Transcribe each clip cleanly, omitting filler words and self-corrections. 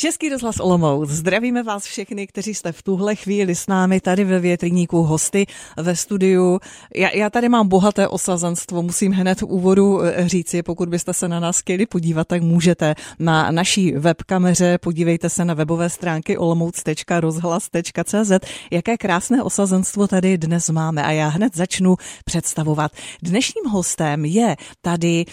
Český rozhlas Olomouc. Zdravíme vás všechny, kteří jste v tuhle chvíli s námi tady ve Větrníku, hosty ve studiu. Já tady mám bohaté osazenstvo, musím hned v úvodu říci, pokud byste se na nás chtěli podívat, tak můžete na naší webkameře, podívejte se na webové stránky olomouc.rozhlas.cz, jaké krásné osazenstvo tady dnes máme a já hned začnu představovat. Dnešním hostem je tady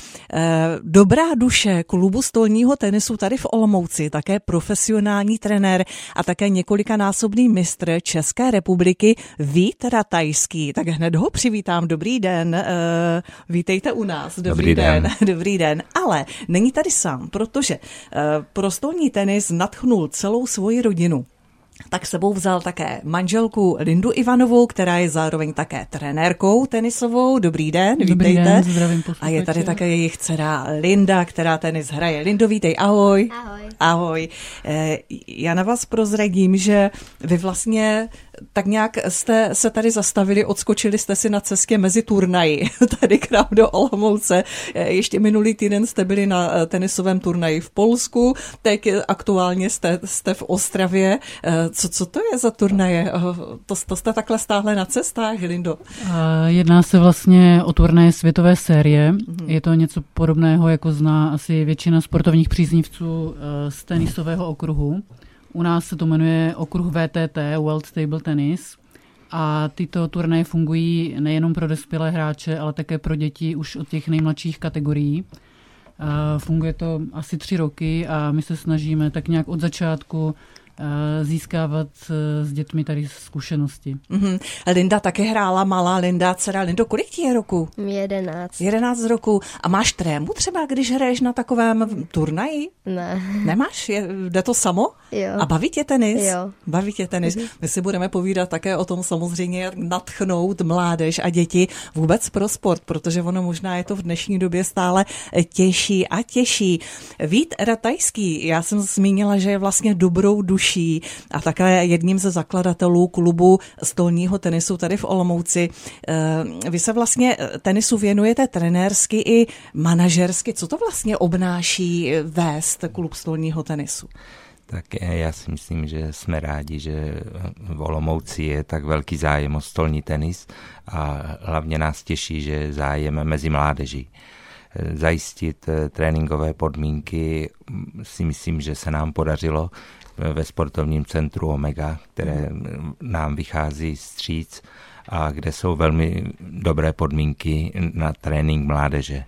dobrá duše klubu stolního tenisu tady v Olomouci, také profesionální trenér a také několikanásobný mistr České republiky Vít Ratajský. Tak hned ho přivítám. Dobrý den. Vítejte u nás. Dobrý den. Dobrý den. Ale není tady sám, protože pro stolní tenis nadchnul celou svoji rodinu. Tak sebou vzal také manželku Lindu Ivanovou, která je zároveň také trenérkou tenisovou. Dobrý den, vítejte. Dobrý den, zdravím posluchače. A je tady také jejich dcera Linda, která tenis hraje. Lindo, vítej, ahoj. Ahoj. Ahoj. Já na vás prozradím, že vy vlastně tak nějak jste se tady zastavili, odskočili jste si na cestě mezi turnaji, tady k nám do Olomouce. Ještě minulý týden jste byli na tenisovém turnaji v Polsku, teď aktuálně jste v Ostravě. Co to je za turnaje? To jste takhle stáhle na cestách, Lindo? Jedná se vlastně o turnaje světové série. Je to něco podobného, jako zná asi většina sportovních příznivců z tenisového okruhu. U nás se to jmenuje okruh VTT, World Table Tennis. A tyto turnaje fungují nejenom pro dospělé hráče, ale také pro děti už od těch nejmladších kategorií. Funguje to asi 3 roky a my se snažíme tak nějak od začátku získávat s dětmi tady zkušenosti. Linda také hrála, malá Linda, dcera. Lindo, kolik ti je roku? 11. 11 roku. A máš trému třeba, když hraješ na takovém turnaji? Ne. Nemáš? Jde to samo? Jo. A baví tě tenis? Jo. Baví tě tenis. My si budeme povídat také o tom samozřejmě, jak nadchnout mládež a děti vůbec pro sport, protože ono možná je to v dnešní době stále těžší a těžší. Vít Ratajský, já jsem zmínila, že je vlastně dobrou duší a také jedním ze zakladatelů klubu stolního tenisu tady v Olomouci. Vy se vlastně tenisu věnujete trenérsky i manažersky. Co to vlastně obnáší vést klub stolního tenisu? Tak já si myslím, že jsme rádi, že v Olomouci je tak velký zájem o stolní tenis a hlavně nás těší, že je zájem mezi mládeží. Zajistit tréninkové podmínky si myslím, že se nám podařilo ve sportovním centru Omega, které nám vychází vstříc a kde jsou velmi dobré podmínky na trénink mládeže.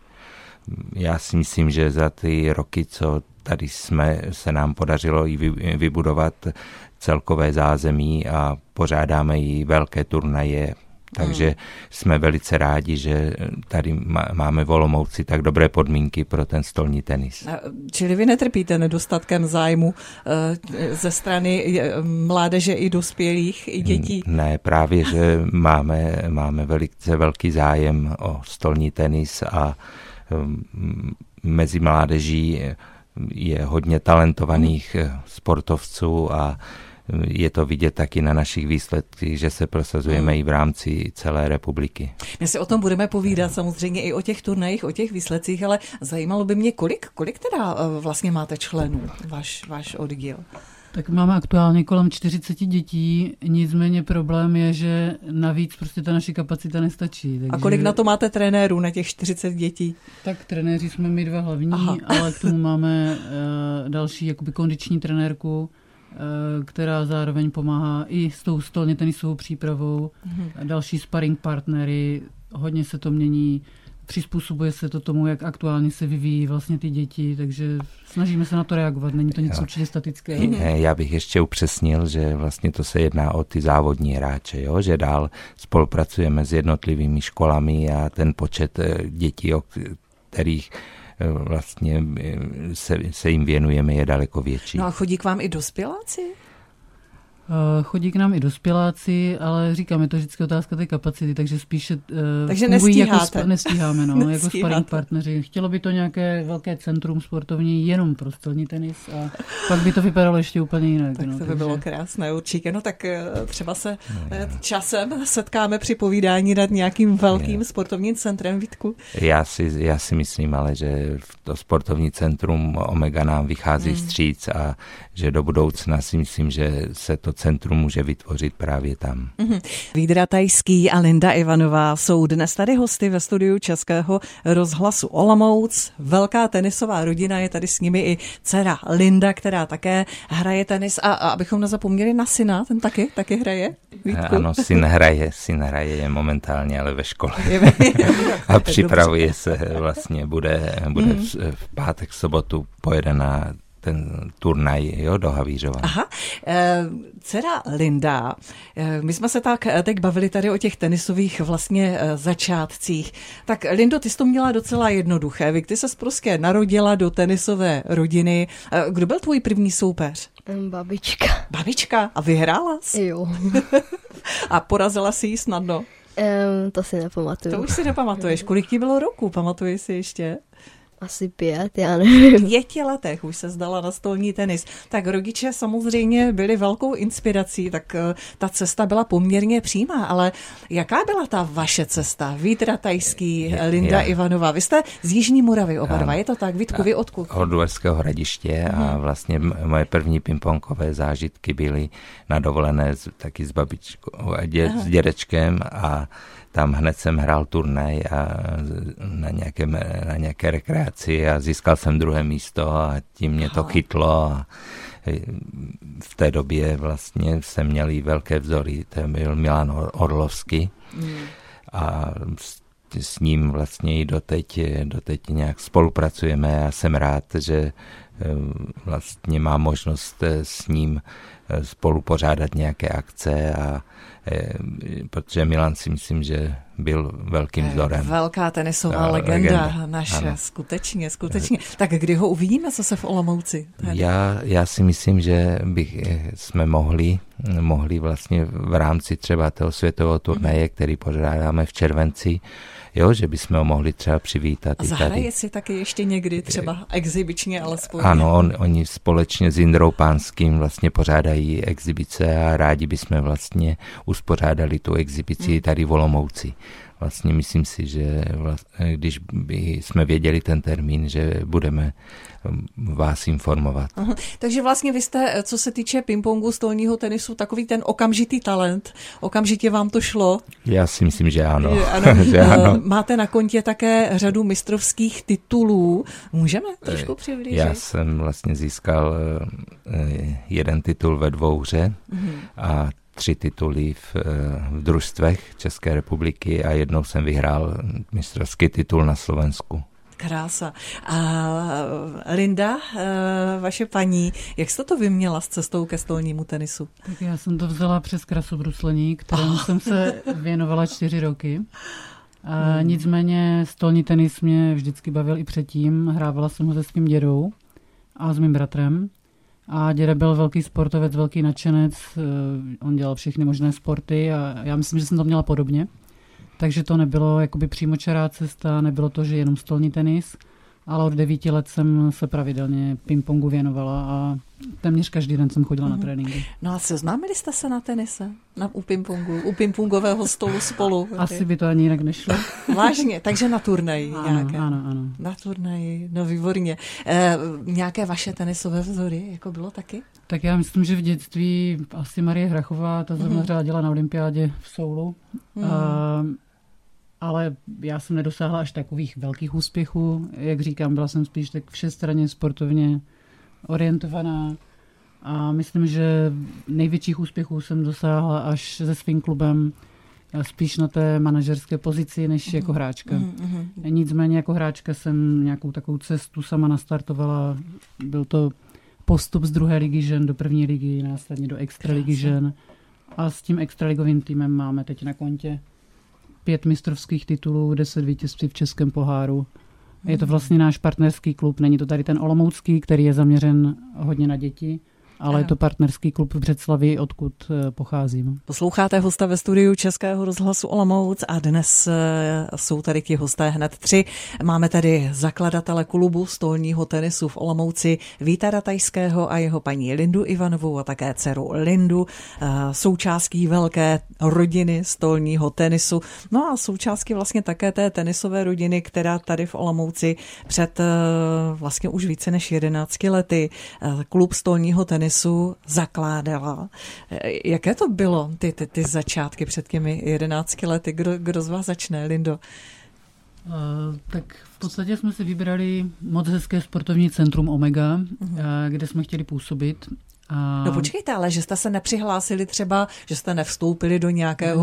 Já si myslím, že za ty roky, co tady jsme, se nám podařilo i vybudovat celkové zázemí a pořádáme i velké turnaje. Takže jsme velice rádi, že tady máme v Olomouci tak dobré podmínky pro ten stolní tenis. Čili vy netrpíte nedostatkem zájmu ze strany mládeže i dospělých, i dětí? Ne, právě, že máme velice velký zájem o stolní tenis a mezi mládeží je hodně talentovaných sportovců a je to vidět taky na našich výsledcích, že se prosazujeme i v rámci celé republiky. My si o tom budeme povídat samozřejmě i o těch turnajích, o těch výsledcích, ale zajímalo by mě, kolik teda vlastně máte členů, váš oddíl? Tak máme aktuálně kolem 40 dětí, nicméně problém je, že navíc prostě ta naše kapacita nestačí. Takže... A kolik na to máte trenérů, na těch 40 dětí? Tak trenéři jsme my 2 hlavní, ale k tomu máme další jakoby kondiční trenérku, která zároveň pomáhá i s tou stolně tenisovou přípravou. Další sparring partnery, hodně se to mění, přizpůsobuje se to tomu, jak aktuálně se vyvíjí vlastně ty děti, takže snažíme se na to reagovat, není to nic určitě statického. Já bych ještě upřesnil, že vlastně to se jedná o ty závodní hráče, jo? Že dál spolupracujeme s jednotlivými školami a ten počet dětí, o kterých vlastně se jim věnujeme, je daleko větší. No a chodí k vám i dospěláci? Chodí k nám i dospěláci, ale říkám, je to vždycky otázka té kapacity, takže spíše takže fungují nestíháte. Jako nestíháme, no, jako sparring partneři. Chtělo by to nějaké velké centrum sportovní jenom pro stolní tenis a pak by to vypadalo ještě úplně jinak. Tak no, to by bylo krásné určitě. No tak třeba se časem setkáme při povídání nad nějakým velkým sportovním centrem, Vítku. Já si myslím, ale že to sportovní centrum Omega nám vychází vstříc a že do budoucna si myslím, že se to centrum může vytvořit právě tam. Vít Ratajský a Linda Ivanová jsou dnes tady hosty ve studiu Českého rozhlasu Olomouc. Velká tenisová rodina, je tady s nimi i dcera Linda, která také hraje tenis a abychom nezapomněli na syna, ten taky hraje. Vítku? Ano, syn hraje je momentálně, ale ve škole. A připravuje se vlastně, bude v pátek, v sobotu pojede na ten turnaj do Havířova. Aha, dcera Linda, my jsme se tak teď bavili tady o těch tenisových vlastně začátcích. Tak Lindo, ty jsi to měla docela jednoduché. Vy, ty ses prostě narodila do tenisové rodiny. Kdo byl tvůj první soupeř? Babička. Babička? A vyhrála jsi? Jo. A porazila jsi ji snadno? To si nepamatuju. To už si nepamatuješ. Kolik ti bylo roku? Pamatuješ si ještě? Asi 5, já nevím. V 5 letech už se zdala na stolní tenis. Tak rodiče samozřejmě byli velkou inspirací, tak ta cesta byla poměrně přímá, ale jaká byla ta vaše cesta? Vít Ratajský, Linda Ivanová. Vy jste z Jižní Moravy oba dva, je to tak? Vítku, vy odkud? Od Uherského Hradiště a vlastně moje první pingpongové zážitky byly na dovolené taky s babičkou a s dědečkem a tam hned jsem hrál turnaj a na nějaké rekreaci a získal jsem 2. místo a tím mě to chytlo a v té době vlastně jsem měl i velké vzory, to byl Milan Orlovský a s ním vlastně i doteď nějak spolupracujeme a jsem rád, že vlastně mám možnost s ním spolu pořádat nějaké akce a protože Milan si myslím, že byl velkým vzorem. Velká tenisová legenda naše, ano. Skutečně. Tak kdy ho uvidíme zase v Olomouci? Já si myslím, že jsme mohli vlastně v rámci třeba toho světového turnaje, který pořádáme v červenci, že bychom ho mohli třeba přivítat. A zahraje si taky ještě někdy třeba exibičně alespoň. Ano, oni společně s Jindrou Pánským vlastně pořádají exibice a rádi bychom vlastně uspořádali tu exibici tady v Olomouci. Vlastně myslím si, že když jsme věděli ten termín, že budeme vás informovat. Aha. Takže vlastně vy jste, co se týče pingpongu, stolního tenisu, takový ten okamžitý talent. Okamžitě vám to šlo? Já si myslím, že ano. Ano. Máte na kontě také řadu mistrovských titulů. Můžeme trošku přiblížit? Já jsem vlastně získal 1 titul ve dvouhře a 3 tituly v družstvech České republiky a jednou jsem vyhrál mistrovský titul na Slovensku. Krása. A Linda, vaše paní, jak jste to vyměla s cestou ke stolnímu tenisu? Tak já jsem to vzala přes krasobruslení, kterému jsem se věnovala 4 roky. A nicméně stolní tenis mě vždycky bavil i předtím. Hrávala jsem ho se svým dědou a s mým bratrem. A děda byl velký sportovec, velký nadšenec, on dělal všechny možné sporty a já myslím, že jsem to měla podobně. Takže to nebylo jakoby přímočará cesta, nebylo to, že jenom stolní tenis, ale od 9 let jsem se pravidelně pingpongu věnovala a téměř každý den jsem chodila na tréninky. No a seznámili jste se na tenise? U pingpongu, u pingpongového stolu spolu? Asi by to ani jinak nešlo. Vážně, takže na turnaji nějaké? Ano. Na turnaji, no výborně. Nějaké vaše tenisové vzory, jako bylo taky? Tak já myslím, že v dětství asi Marie Hrachová, ta zrovna řádila na olympiádě v Soulu. Ale já jsem nedosáhla až takových velkých úspěchů. Jak říkám, byla jsem spíš tak všestranně sportovně orientovaná a myslím, že největších úspěchů jsem dosáhla až se svým klubem, spíš na té manažerské pozici, než jako hráčka. Nicméně jako hráčka jsem nějakou takovou cestu sama nastartovala. Byl to postup z 2. ligy žen do 1. ligy, následně do extraligy žen a s tím extraligovým týmem máme teď na kontě 5 mistrovských titulů, 10 vítězství v Českém poháru. Je to vlastně náš partnerský klub, není to tady ten olomoucký, který je zaměřen hodně na děti, ale je to partnerský klub v Břeclavi, odkud pocházím. Posloucháte hosta ve studiu Českého rozhlasu Olomouc a dnes jsou tady ti hosté hned 3. Máme tady zakladatele klubu stolního tenisu v Olomouci Víta Ratajského a jeho paní Lindu Ivanovou a také dceru Lindu, součástí velké rodiny stolního tenisu. No a součástí vlastně také té tenisové rodiny, která tady v Olomouci před vlastně už více než 11 lety klub stolního tenisu zakládala. Jaké to bylo, ty začátky před těmi 11 lety? Kdo z vás začne, Lindo? Tak v podstatě jsme si vybrali moc hezké sportovní centrum Omega, kde jsme chtěli působit. No počkejte, ale že jste se nepřihlásili třeba, že jste nevstoupili do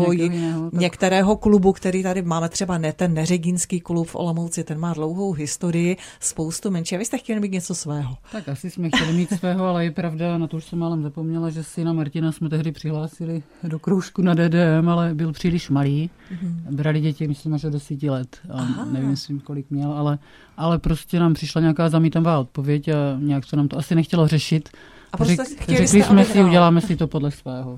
některého klubu, který tady máme, třeba ten Neřegínský klub v Olomouci, ten má dlouhou historii, spoustu menší. A vy jste chtěli mít něco svého? Tak asi jsme chtěli mít svého, ale je pravda, na to už jsem málem zapomněla, že syna Martina jsme tehdy přihlásili do kroužku na DDM, ale byl příliš malý. Brali děti, myslím, až do 10 let. Nevím, kolik měl, ale prostě nám přišla nějaká zamítavá odpověď a nějak se nám to asi nechtělo řešit. A řekli jsme si, uděláme si to podle svého.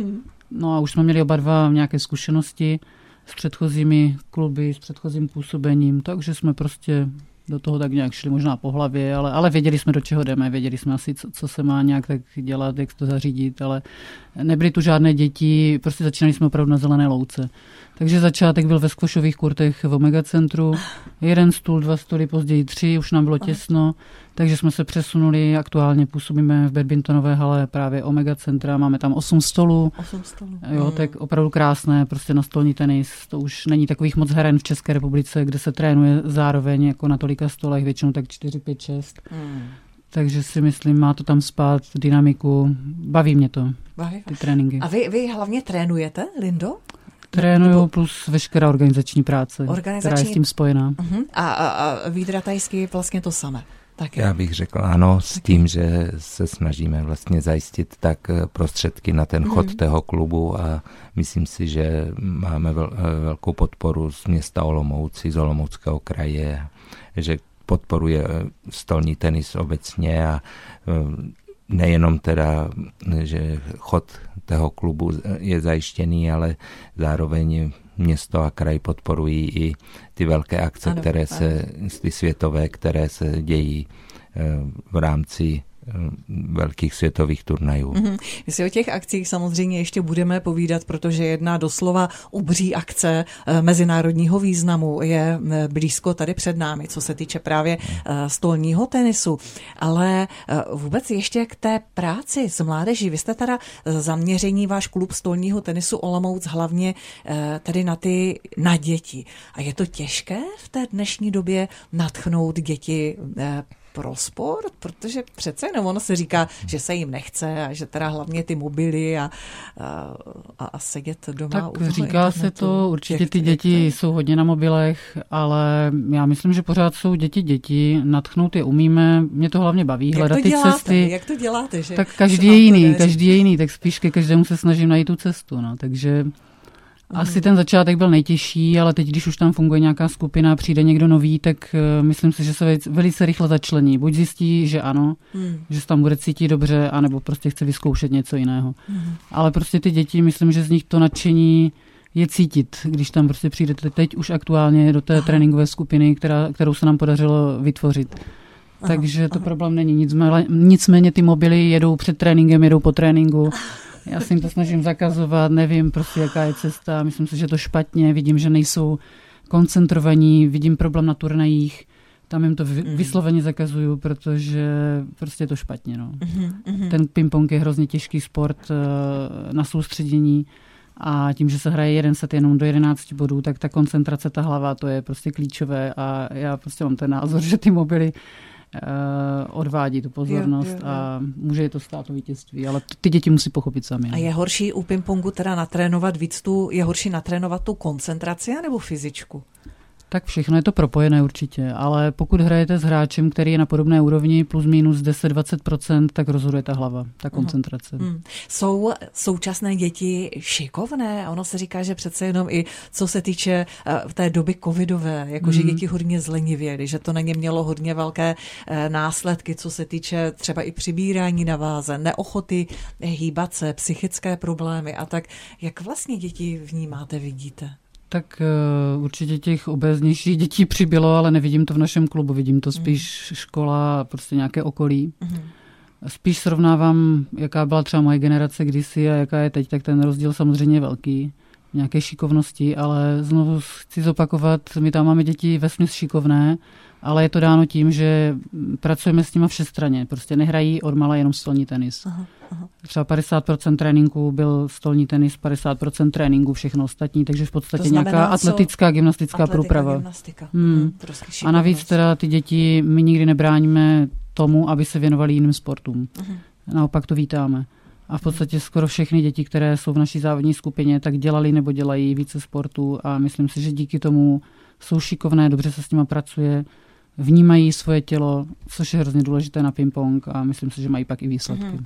No a už jsme měli oba dva nějaké zkušenosti s předchozími kluby, s předchozím působením, takže jsme prostě do toho tak nějak šli možná po hlavě, ale věděli jsme, do čeho jdeme, věděli jsme asi, co se má nějak tak dělat, jak to zařídit, ale nebyly tu žádné děti, prostě začínali jsme opravdu na zelené louce. Takže začátek byl ve squashových kurtech v Omega centru, 1 stůl, 2 stoly, později 3, už nám bylo těsno, takže jsme se přesunuli, aktuálně působíme v badmintonové hale právě Omega centra, máme tam 8 stolů. 8 stolů. Jo, tak opravdu krásné, prostě na stolní tenis, to už není takových moc heren v České republice, kde se trénuje zároveň jako na tolika stolech, většinou tak 4, 5, 6. Takže si myslím, má to tam spát, dynamiku, baví mě to, ty tréninky. A vy hlavně trénujete, Lindo? Trénuju plus veškerá organizační práce, která je s tím spojená. A Vít Ratajský vlastně to samé. Taky. Já bych řekl ano, s tím, že se snažíme vlastně zajistit tak prostředky na ten chod tého klubu a myslím si, že máme velkou podporu z města Olomouci, z Olomouckého kraje, že podporuje stolní tenis obecně a nejenom teda, že chod toho klubu je zajištěný, ale zároveň město a kraj podporují i ty velké akce, ty světové, které se dějí v rámci velkých světových turnajů. My si o těch akcích samozřejmě ještě budeme povídat, protože jedna doslova obří akce mezinárodního významu je blízko tady před námi, co se týče právě stolního tenisu. Ale vůbec ještě k té práci s mládeží. Vy jste teda zaměření, váš klub stolního tenisu Olomouc hlavně tady na děti. A je to těžké v té dnešní době nadchnout děti pro sport, protože přece jenom ono se říká, že se jim nechce a že teda hlavně ty mobily a sedět doma. Tak říká se to, určitě ty děti jsou hodně na mobilech, ale já myslím, že pořád jsou děti, nadchnout je umíme, mě to hlavně baví, hledat ty cesty. Jak to děláte? Že tak každý je jiný, tak spíš ke každému se snažím najít tu cestu, no, takže asi ten začátek byl nejtěžší, ale teď, když už tam funguje nějaká skupina, přijde někdo nový, tak myslím si, že se velice rychle začlení. Buď zjistí, že ano, že se tam bude cítit dobře, anebo prostě chce vyzkoušet něco jiného. Ale prostě ty děti, myslím, že z nich to nadšení je cítit, když tam prostě přijdete teď už aktuálně do té tréninkové skupiny, kterou se nám podařilo vytvořit. Takže to problém není. Nicméně ty mobily jedou před tréninkem, jedou po tréninku. Já si jim to snažím zakazovat, nevím prostě, jaká je cesta, myslím si, že to špatně, vidím, že nejsou koncentrovaní, vidím problém na turnajích, tam jim to vysloveně zakazuju, protože prostě je to špatně. No. Ten ping-pong je hrozně těžký sport na soustředění a tím, že se hraje jeden set jenom do 11 bodů, tak ta koncentrace, ta hlava, to je prostě klíčové a já prostě mám ten názor, že ty mobily odvádí tu pozornost a může je to stát to vítězství, ale ty děti musí pochopit sami. A je horší u pingpongu teda natrénovat víc je horší natrénovat tu koncentraci nebo fyzičku? Tak všechno je to propojené určitě, ale pokud hrajete s hráčem, který je na podobné úrovni plus minus 10-20%, tak rozhoduje ta hlava, ta koncentrace. Jsou současné děti šikovné? Ono se říká, že přece jenom i co se týče té doby covidové, jakože děti hodně zlenivěly, že to na ně mělo hodně velké následky, co se týče třeba i přibírání na váze, neochoty hýbat se, psychické problémy a tak. Jak vlastně děti vnímáte, vidíte? Tak určitě těch obéznějších dětí přibylo, ale nevidím to v našem klubu, vidím to spíš škola, prostě nějaké okolí. Spíš srovnávám, jaká byla třeba moje generace kdysi a jaká je teď, tak ten rozdíl samozřejmě je velký. Nějaké šikovnosti, ale znovu chci zopakovat, my tam máme děti vesměs šikovné, ale je to dáno tím, že pracujeme s nima všestranně. Prostě nehrají odmala jenom stolní tenis. Třeba 50% tréninku byl stolní tenis, 50% tréninku, všechno ostatní, takže v podstatě nějaká atletická, gymnastická průprava. A navíc teda ty děti my nikdy nebráníme tomu, aby se věnovali jiným sportům. Naopak to vítáme. A v podstatě skoro všechny děti, které jsou v naší závodní skupině, tak dělali nebo dělají více sportů a myslím si, že díky tomu jsou šikovné, dobře se s nima pracuje, vnímají svoje tělo, což je hrozně důležité na ping-pong a myslím si, že mají pak i výsledky.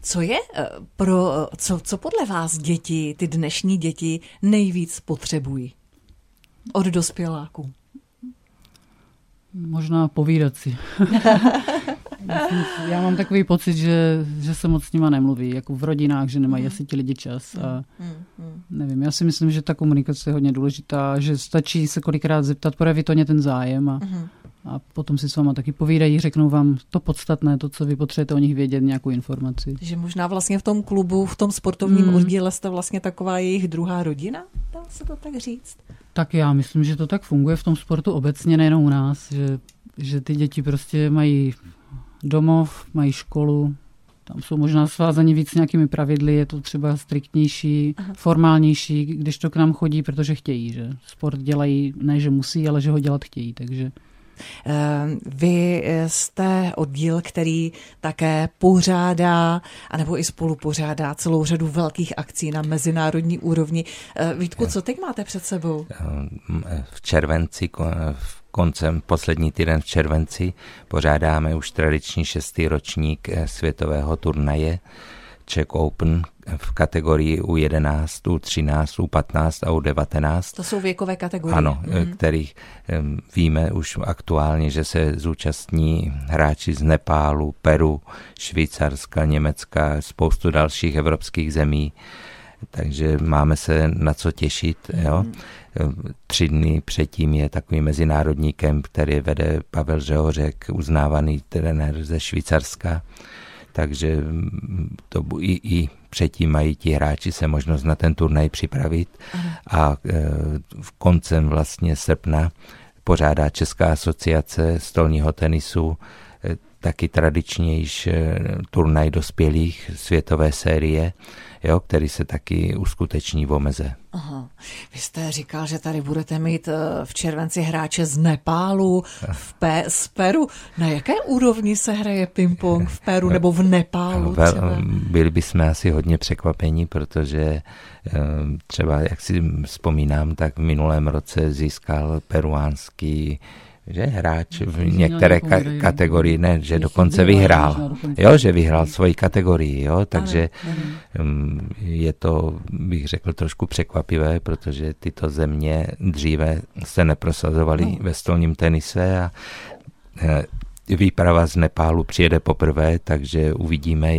Co podle vás děti, ty dnešní děti, nejvíc potřebují od dospěláků? Možná povídat si. Já mám takový pocit, že se moc s nima nemluví, jako v rodinách, že nemají asi ti lidi čas. A nevím, já si myslím, že ta komunikace je hodně důležitá, že stačí se kolikrát zeptat, projeví to ten zájem a potom si s váma taky povídají, řeknou vám to podstatné, to, co vy potřebujete o nich vědět, nějakou informaci. Že možná vlastně v tom klubu, v tom sportovním oddíle jste vlastně taková jejich druhá rodina, dá se to tak říct? Tak já myslím, že to tak funguje v tom sportu obecně, nejenom u nás, že ty děti prostě mají domov, mají školu, tam jsou možná svázaní víc nějakými pravidly, je to třeba striktnější, formálnější, když to k nám chodí, protože chtějí, že sport dělají, ne že musí, ale že ho dělat chtějí, takže... Vy jste oddíl, který také pořádá, anebo i spolu pořádá celou řadu velkých akcí na mezinárodní úrovni. Vítku, co teď máte před sebou? V červenci, poslední týden v červenci pořádáme už tradiční 6. ročník světového turnaje Czech Open v kategorii U11, U13, U15 a U19. To jsou věkové kategorie. Ano, kterých víme už aktuálně, že se zúčastní hráči z Nepálu, Peru, Švýcarska, Německa, spoustu dalších evropských zemí. Takže máme se na co těšit. Jo? 3 dny předtím je takový mezinárodní kemp, který vede Pavel Řehořek, uznávaný trenér ze Švýcarska. Takže to i předtím mají ti hráči se možnost na ten turnaj připravit. A v koncem vlastně srpna pořádá Česká asociace stolního tenisu taky tradičnější turnaj dospělých světové série, jo, který se taky uskuteční v Omeze. Aha. Vy jste říkal, že tady budete mít v červenci hráče z Nepálu, z Peru. Na jaké úrovni se hraje ping-pong v Peru nebo v Nepálu třeba? Byli bychom asi hodně překvapení, protože třeba, jak si vzpomínám, tak v minulém roce získal peruánský hráč v některé kategorii, ne, že dokonce vyhrál. Jo, že vyhrál svoji kategorii, jo, takže je to, bych řekl, trošku překvapivé, protože tyto země dříve se neprosazovaly ve stolním tenise a výprava z Nepálu přijede poprvé, takže uvidíme,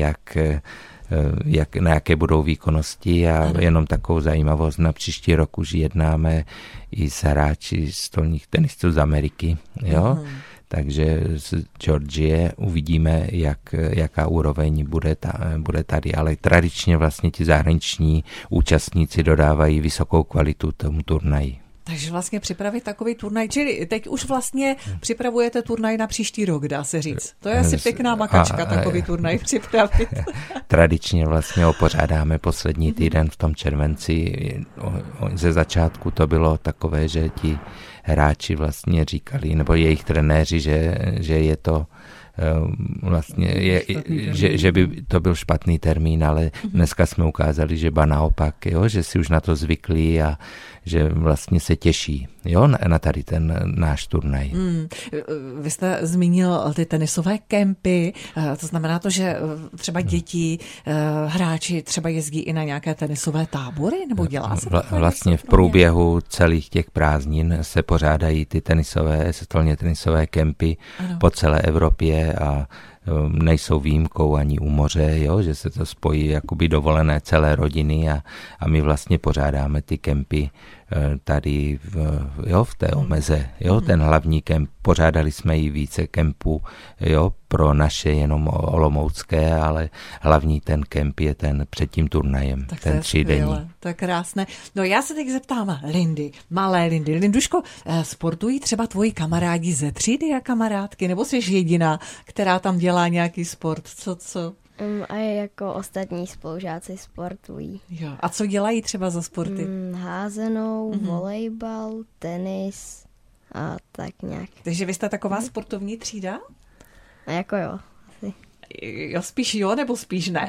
na jaké budou výkonnosti a jenom takovou zajímavost, na příští rok už jednáme i s hráči stolních tenistů z Ameriky, jo? Takže z Georgie uvidíme, jaká úroveň bude tady, ale tradičně vlastně ti zahraniční účastníci dodávají vysokou kvalitu tomu turnaji. Takže vlastně připravit takový turnaj, čili teď už vlastně připravujete turnaj na příští rok, dá se říct. To je asi pěkná makačka, takový turnaj připravit. Tradičně vlastně ho pořádáme poslední týden v tom červenci. Ze začátku to bylo takové, že ti hráči vlastně říkali, nebo jejich trenéři, že je to vlastně, že by to byl špatný termín, ale dneska jsme ukázali, že ba naopak, jo, že si už na to zvykli a že vlastně se těší. jo, na tady ten náš turnaj. Vy jste zmínil ty tenisové kempy, to znamená to, že třeba děti, hráči třeba jezdí i na nějaké tenisové tábory, nebo dělá se to? Vlastně v průběhu celých těch prázdnin se pořádají ty stolně tenisové kempy po celé Evropě a nejsou výjimkou ani u moře, jo, že se to spojí jakoby dovolené celé rodiny a my vlastně pořádáme ty kempy tady v té Omeze, jo, ten hlavní kemp, pořádali jsme i více kempů, jo, pro naše jenom olomoucké, ale hlavní ten kemp je ten před tím turnajem, tak ten 3denní. To je krásné. No já se teď zeptám Lindy, malé Lindy. Linduško, sportují třeba tvoji kamarádi ze třídy a kamarádky, nebo jsi jediná, která tam dělá nějaký sport? Co? A jako ostatní spolužáci sportují. Jo. A co dělají třeba za sporty? Házenou, volejbal, tenis a tak nějak. Takže vy jste taková sportovní třída? A jako jo. Asi. Jo, spíš jo, nebo spíš ne?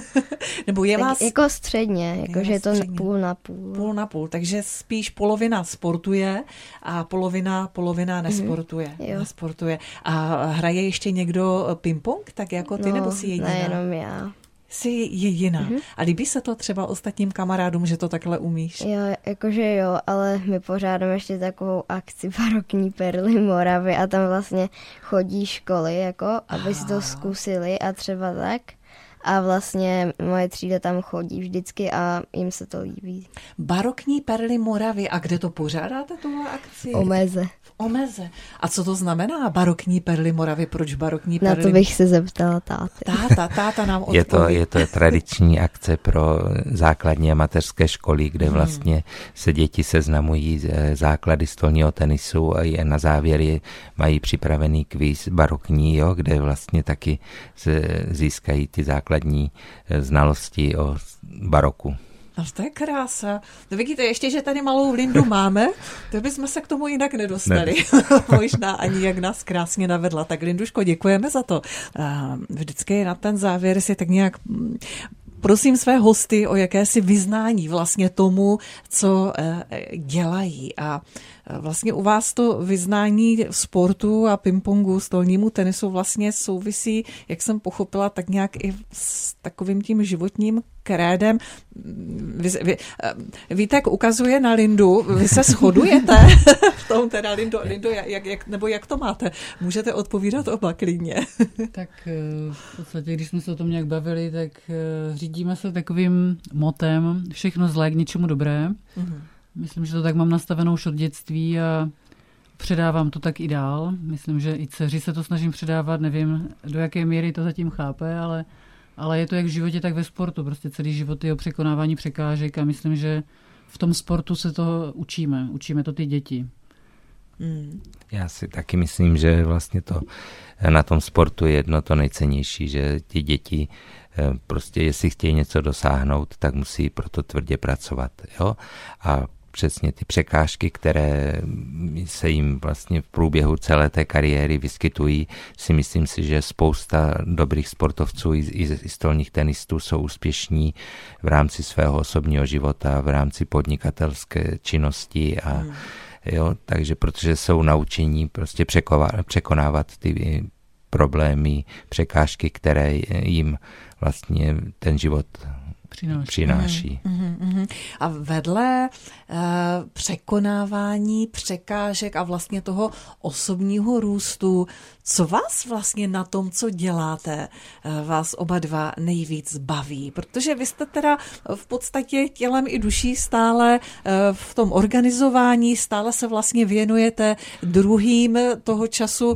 Nebo je tak vás... jako středně, jakože je to půl na půl. Půl na půl, takže spíš polovina sportuje a polovina nesportuje. A hraje ještě někdo ping-pong, tak jako ty, nebo jsi jediná? Ne, jenom já. Jsi jediná. A líbí se to třeba ostatním kamarádům, že to takhle umíš? Jo, jakože jo, ale my pořádáme ještě takovou akci Barokní perly Moravy a tam vlastně chodí školy, jako, aby si to zkusili a třeba tak. A vlastně moje třída tam chodí vždycky a jim se to líbí. Barokní perly Moravy. A kde to pořádáte, tuhle akci? V Omeze. A co to znamená barokní perly Moravy? Proč barokní perly? Na to bych se zeptala táty. Táta nám odpoví. Je to tradiční akce pro základní a mateřské školy, kde vlastně se děti seznamují základy stolního tenisu a na závěr mají připravený kvíz barokní, jo, kde vlastně taky se získají ty základní znalosti o baroku. No to je krása. No vidíte, ještě, že tady malou Lindu máme, to bychom se k tomu jinak nedostali. Možná ani jak nás krásně navedla. Tak Linduško, děkujeme za to. Vždycky na ten závěr si tak nějak prosím své hosty o jakési vyznání vlastně tomu, co dělají. A vlastně u vás to vyznání sportu a pingpongu, stolnímu tenisu vlastně souvisí, jak jsem pochopila, tak nějak i s takovým tím životním krédem. Víte, jak ukazuje na Lindu, vy se shodujete v tom teda, Lindo, jak to máte? Můžete odpovídat oba klidně. Tak v podstatě, když jsme se o tom nějak bavili, tak řídíme se takovým motem všechno zlé k něčemu dobré. Myslím, že to tak mám nastavenou už od dětství a předávám to tak i dál. Myslím, že i dceři se to snažím předávat, nevím, do jaké míry to zatím chápe, ale je to jak v životě, tak ve sportu. Prostě celý život je o překonávání překážek a myslím, že v tom sportu se to učíme. Učíme to ty děti. Já si taky myslím, že vlastně to na tom sportu je jedno to nejcennější, že ti děti prostě, jestli chtějí něco dosáhnout, tak musí proto tvrdě pracovat. Jo? A přesně ty překážky, které se jim vlastně v průběhu celé té kariéry vyskytují, si myslím si, že spousta dobrých sportovců i stolních tenistů jsou úspěšní v rámci svého osobního života, v rámci podnikatelské činnosti a jo, takže protože jsou naučení prostě překonávat ty problémy, překážky, které jim vlastně ten život přináší. A vedle překonávání překážek a vlastně toho osobního růstu, co vás vlastně na tom, co děláte, vás oba dva nejvíc baví? Protože vy jste teda v podstatě tělem i duší stále v tom organizování, stále se vlastně věnujete druhým, toho času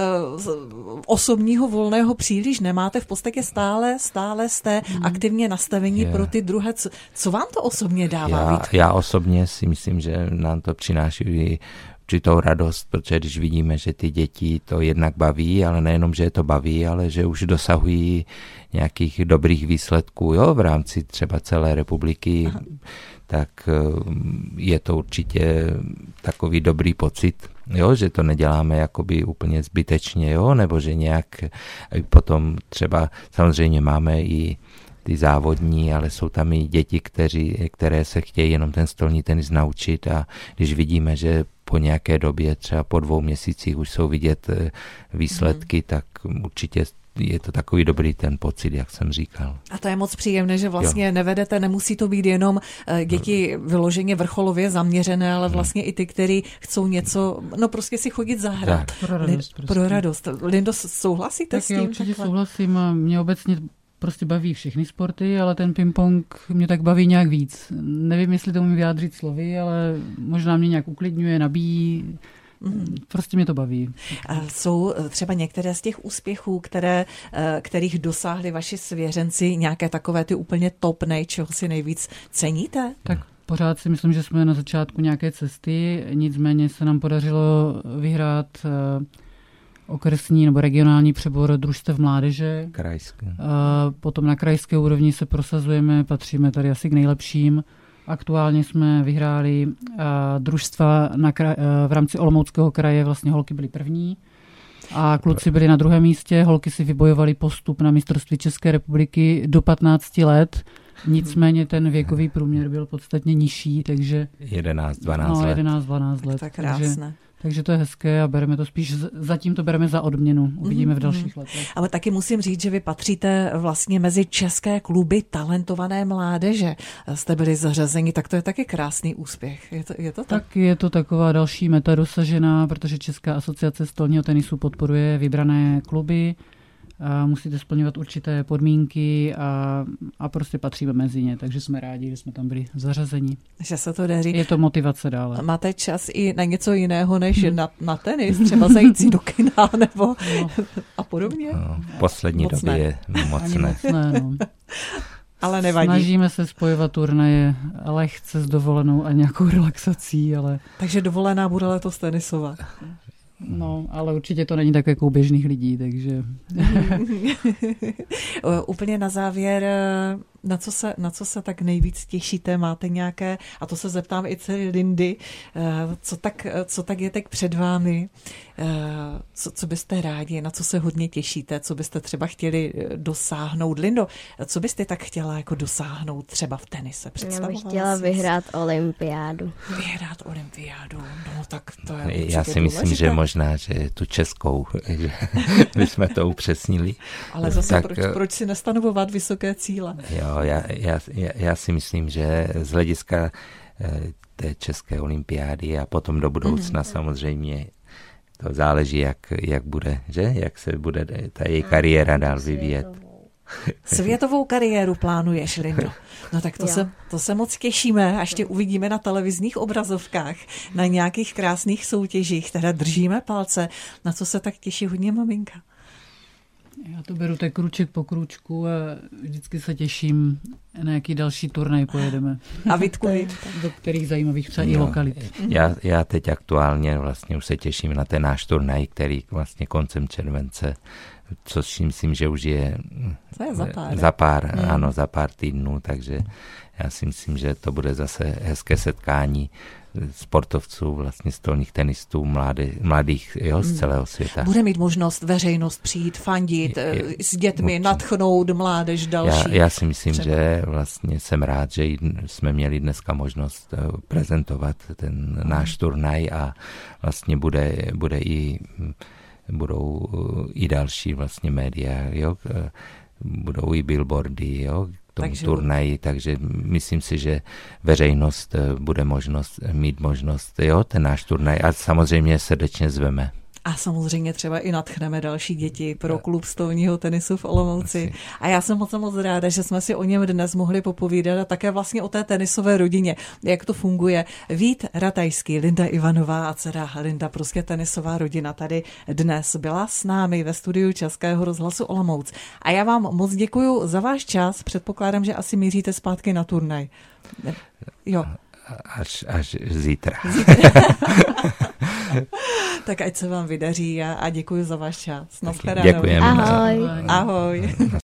osobního volného příliš nemáte, v podstatě stále jste aktivně nastavení pro ty druhé. Co vám to osobně dává? Já osobně si myslím, že nám to přináší určitou radost, protože když vidíme, že ty děti to jednak baví, ale nejenom, že je to baví, ale že už dosahují nějakých dobrých výsledků, jo, v rámci třeba celé republiky, tak je to určitě takový dobrý pocit, jo, že to neděláme jakoby úplně zbytečně, jo, nebo že nějak potom třeba samozřejmě máme i ty závodní, ale jsou tam i děti, které se chtějí jenom ten stolní tenis naučit a když vidíme, že po nějaké době, třeba po 2 měsících už jsou vidět výsledky, tak určitě je to takový dobrý ten pocit, jak jsem říkal. A to je moc příjemné, že vlastně nevedete, nemusí to být jenom děti vyloženě vrcholově zaměřené, ale vlastně i ty, kteří chcou něco, no prostě si chodit zahrát. Pro radost. Lindo, souhlasíte s tím? Tak já určitě souhlasím a mě obecně prostě baví všechny sporty, ale ten ping-pong mě tak baví nějak víc. Nevím, jestli to umím vyjádřit slovy, ale možná mě nějak uklidňuje, nabíjí. Prostě mě to baví. A jsou třeba některé z těch úspěchů, kterých dosáhli vaši svěřenci, nějaké takové ty úplně top, čeho si nejvíc ceníte? Tak pořád si myslím, že jsme na začátku nějaké cesty, nicméně se nám podařilo vyhrát okresní nebo regionální přebor družstev mládeže. Krajské. Potom na krajské úrovni se prosazujeme, patříme tady asi k nejlepším. Aktuálně jsme vyhráli družstva v rámci Olomouckého kraje, vlastně holky byly první a kluci byli na 2. místě. Holky si vybojovali postup na mistrovství České republiky do 15 let, nicméně ten věkový průměr byl podstatně nižší, takže 11-12 let. Tak krásné. Takže to je hezké a bereme to spíš, zatím to bereme za odměnu. Uvidíme v dalších letech. Ale taky musím říct, že vy patříte vlastně mezi české kluby talentované mládeže. Jste byli zařazeni, tak to je taky krásný úspěch. Je to tak? Tak je to taková další meta dosažená, protože Česká asociace stolního tenisu podporuje vybrané kluby. A musíte splňovat určité podmínky a prostě patříme mezi ně, takže jsme rádi, že jsme tam byli zařazeni. Že se to daří. Je to motivace dále. Máte čas i na něco jiného, než na tenis, třeba zajít do kina nebo a podobně? No, v poslední době je moc ne. Ale nevadí. Snažíme se spojovat turnaje lehce s dovolenou a nějakou relaxací, ale... Takže dovolená bude letos tenisová. No, ale určitě to není tak jako u běžných lidí, takže... Úplně na závěr, na co se tak nejvíc těšíte? Máte nějaké, a to se zeptám i celé Lindy, co tak je teď před vámi? Co byste rádi, na co se hodně těšíte? Co byste třeba chtěli dosáhnout? Lindo, co byste tak chtěla jako dosáhnout třeba v tenise? Já bych chtěla vyhrát olympiádu. Vyhrát olympiádu, no tak to je já si myslím, důležité. Že možná, že tu českou, že bychom to upřesnili. Ale zase proč si nestanovovat vysoké cíle? Jo, já si myslím, že z hlediska té české olympiády a potom do budoucna samozřejmě to záleží, jak bude, že? Jak se bude ta její kariéra dál vyvíjet. Světovou kariéru plánuješ, Lindo. No tak to se moc těšíme, až tě uvidíme na televizních obrazovkách, na nějakých krásných soutěžích, teda držíme palce. Na co se tak těší hodně maminka? Já to beru tak kruček po kručku a vždycky se těším, na jaký další turnaj pojedeme. A Vítku, do kterých zajímavých třeba i lokalit. Já teď aktuálně vlastně už se těším na ten náš turnaj, který vlastně koncem července, což si myslím, že už je za pár týdnů, takže já si myslím, že to bude zase hezké setkání sportovců, vlastně stolních tenistů, mladých z celého světa. Bude mít možnost veřejnost přijít, fandit s dětmi, nadchnout mládež další. Já si myslím, že vlastně jsem rád, že jsme měli dneska možnost prezentovat ten náš turnaj a vlastně budou i další vlastně média, jo? Budou i billboardy, jo? Tomu turnaji, takže myslím si, že veřejnost bude mít možnost, ten náš turnaj a samozřejmě srdečně zveme. A samozřejmě třeba i nadchneme další děti pro klub stolního tenisu v Olomouci. A já jsem moc ráda, že jsme si o něm dnes mohli popovídat a také vlastně o té tenisové rodině, jak to funguje. Vít Ratajský, Linda Ivanová a dcera Linda, prostě tenisová rodina tady dnes byla s námi ve studiu Českého rozhlasu Olomouc. A já vám moc děkuju za váš čas. Předpokládám, že asi míříte zpátky na turnaj. Jo. Až zítra. Tak ať se vám vydaří a děkuji za váš čas. Děkujeme. Ahoj. Ahoj.